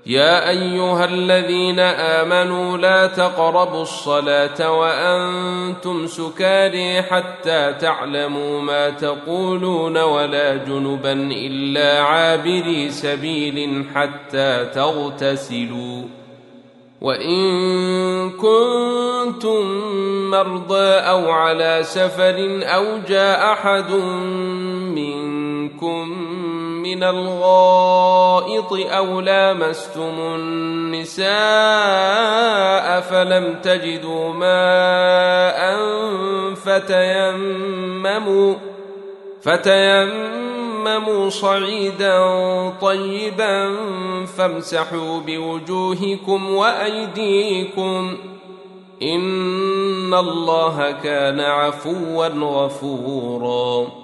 يا أيها الذين آمنوا لا تقربوا الصلاة وأنتم سكارى حتى تعلموا ما تقولون ولا جنبا إلا عابري سبيل حتى تغتسلوا وإن كنتم مرضى أو على سفر أو جاء أحد منكم من الغائط أو لامستم النساء فلم تجدوا ماء فتيمموا صعيدا طيبا فامسحوا بوجوهكم وأيديكم إن الله كان عفوا غفورا